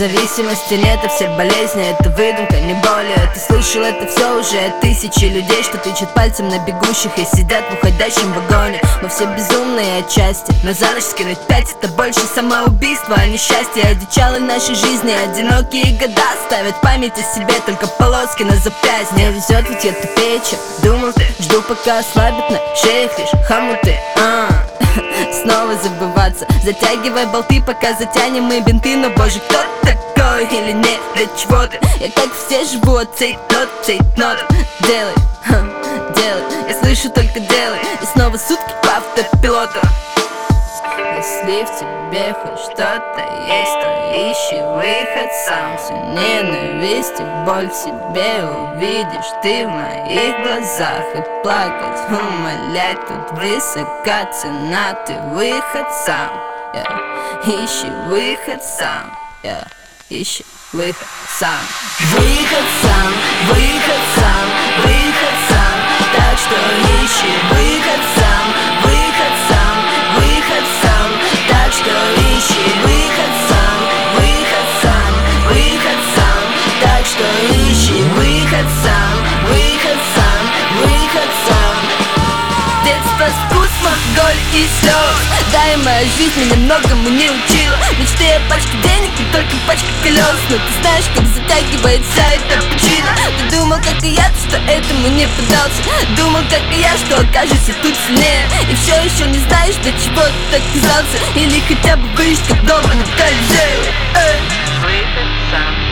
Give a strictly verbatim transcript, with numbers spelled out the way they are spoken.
Зависимости нет, а все болезни — это выдумка, не более. Ты слышал это все уже от тысячи людей, что тычут пальцем на бегущих и сидят в уходящем вагоне. Мы все безумные отчасти, но за ночь скинуть пять — это больше самоубийство, а не счастье. Одичалы нашей жизни, одинокие года ставят память о себе, только полоски на запястье. Мне везет, ведь я тупее, чем думал ты. Жду, пока ослабит на шеях лишь хомуты. а Снова забываться, затягивай болты, пока затянем мы бинты. Но боже, кто такой или не, для чего ты? Я как все живу от цейтнот, цейтнот. Делай, ха, делай, я слышу только делай. И снова сутки по автопилоту. Если в тебе хоть что-то есть, то ищи выход сам. Всю ненависть и боль в себе увидишь ты в моих глазах. И плакать, умолять, тут высока цена. Ты выход сам, yeah. Ищи выход сам, yeah. Ищи выход сам. Выход сам, выход сам, выход сам. Так что ищи выход сам, выход сам, выход сам. Так что ищи выход сам, выход сам, выход сам. Так что ищи выход сам, выход сам, выход сам. Детство с вкусом голь и слез. Да, и моя жизнь меня многому не учила. Мечты о пачке денег, не только пачка колес. Но ты знаешь, как затягивает вся эта причина. Ты думал, как и я, что этому не поддался. Думал, как и я, что окажешься тут сильнее. И все еще не знаешь, до чего ты так казался. Или хотя бы выжить, как дома на коллеже. Выход сам.